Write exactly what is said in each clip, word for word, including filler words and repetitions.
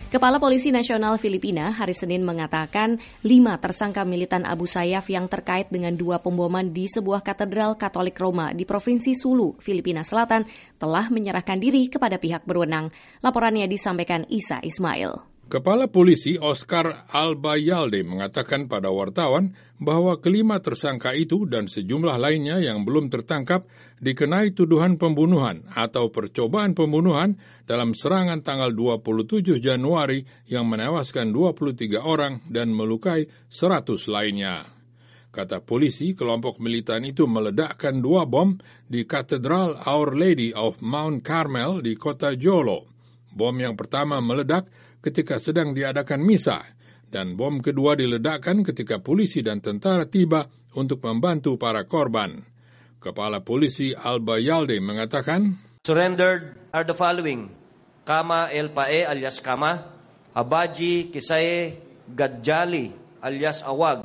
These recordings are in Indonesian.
Kepala Polisi Nasional Filipina hari Senin mengatakan lima tersangka militan Abu Sayyaf yang terkait dengan dua pemboman di sebuah katedral Katolik Roma di Provinsi Sulu, Filipina Selatan telah menyerahkan diri kepada pihak berwenang. Laporannya disampaikan Isa Ismail. Kepala Polisi Oscar Albayalde mengatakan pada wartawan bahwa kelima tersangka itu dan sejumlah lainnya yang belum tertangkap dikenai tuduhan pembunuhan atau percobaan pembunuhan dalam serangan tanggal dua puluh tujuh Januari yang menewaskan dua puluh tiga orang dan melukai seratus lainnya. Kata polisi, kelompok militan itu meledakkan dua bom di Katedral Our Lady of Mount Carmel di kota Jolo. Bom yang pertama meledak ketika sedang diadakan misa, dan bom kedua diledakkan ketika polisi dan tentara tiba untuk membantu para korban. Kepala Polisi Albayalde mengatakan, Surrendered are the following: Kama El Pae alias Kama, Abaji Kisaye Gadjali alias Awag,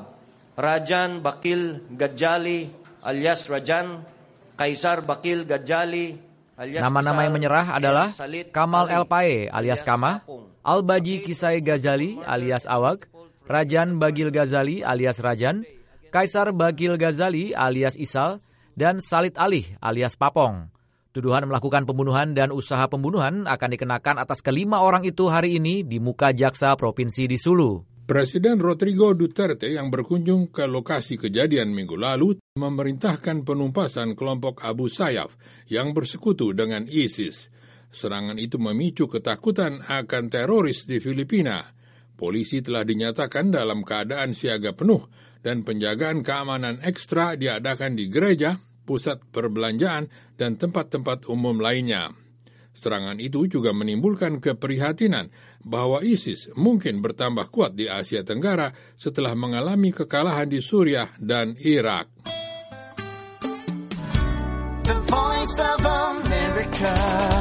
Rajan Bakil Gadjali alias Rajan, Kaisar Bakil Gadjali alias Nama-nama yang menyerah adalah Kamal El Pae alias Kama, Al-Baji Kisai Ghazali alias Awag, Rajan Bagil Ghazali alias Rajan, Kaisar Bagil Ghazali alias Isal, dan Salid Ali alias Papong. Tuduhan melakukan pembunuhan dan usaha pembunuhan akan dikenakan atas kelima orang itu hari ini di muka jaksa provinsi di Sulu. Presiden Rodrigo Duterte yang berkunjung ke lokasi kejadian minggu lalu memerintahkan penumpasan kelompok Abu Sayyaf yang bersekutu dengan ISIS. Serangan itu memicu ketakutan akan teroris di Filipina. Polisi telah dinyatakan dalam keadaan siaga penuh dan penjagaan keamanan ekstra diadakan di gereja, pusat perbelanjaan, dan tempat-tempat umum lainnya. Serangan itu juga menimbulkan keprihatinan bahwa ISIS mungkin bertambah kuat di Asia Tenggara setelah mengalami kekalahan di Suriah dan Irak. The Voice of America.